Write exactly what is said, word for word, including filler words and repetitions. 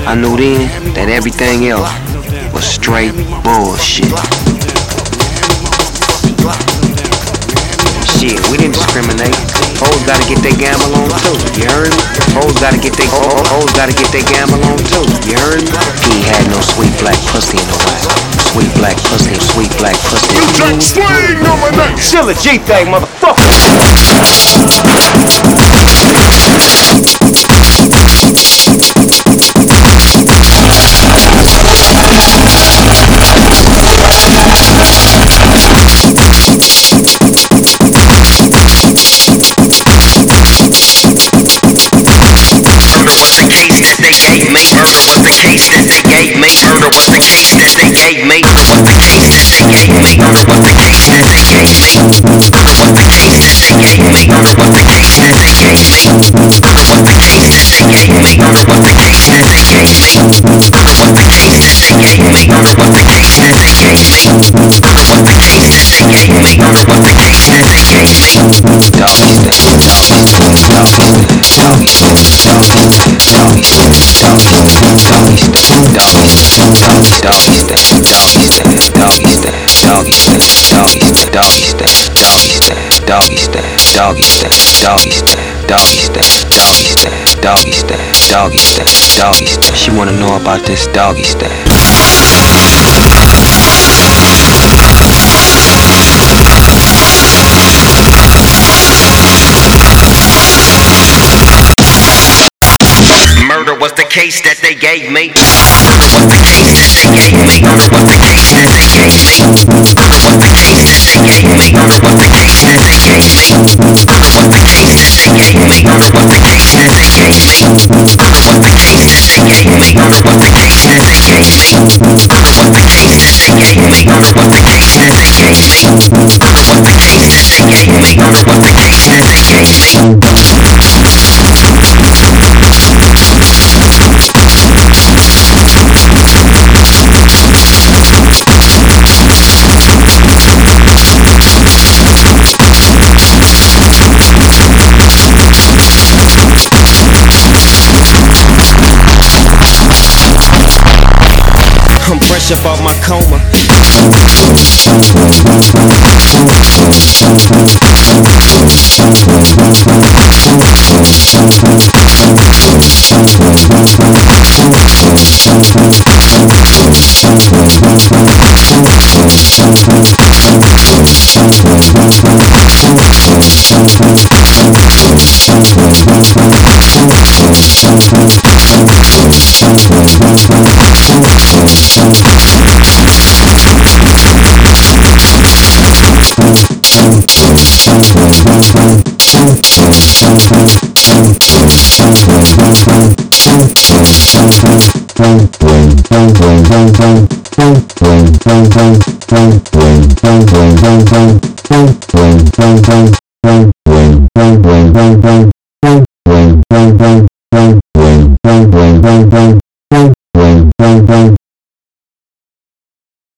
I knew then that everything else was straight bullshit. Shit, we didn't discriminate. Hoes gotta get their gamble on too, you heard me? Hoes gotta get their ho- hoes gotta get their gamble on too, you heard me? He ain't had no sweet black pussy in a while. Sweet black pussy, sweet black pussy. You Jack Swing on my neck. Still a G-thing, motherfucker. Murder was the case that they gave me. Murder was the case that they gave me. Murder was the case that they gave me. Murder was the case that they gave me. Murder was the case that they gave me. Murder was the case that they gave me. Murder was the case that they gave me. Murder was the case that they gave me. Murder was the case that they gave me. Murder was the case that they gave me. Murder was the case that they gave me. Doggy step, doggy step, doggy step, doggy step, doggy step, doggy step, doggy step, doggy step. Doggy step, doggy step, doggy step, doggy step, doggy step, doggy step, doggy step, doggy step, doggy step, doggy step, doggy step, doggy step, doggy step, doggy step, doggy step, doggy step. She wanna know about this doggy step. Murder was the case that they gave me. Murder was the case that they gave me. Murder was the case that they gave me. Murder was the case that they gave me. Murder was the case that they gave me. Murder was the case that they gave me. Murder was the case that they gave me. Murder was the case that they gave me. Murder was the case that they gave me. Murder was the case that they gave me. Murder was the case that they gave me. Murder was the case that they gave me. Murder was the case that they gave I'm fresh up off my coma.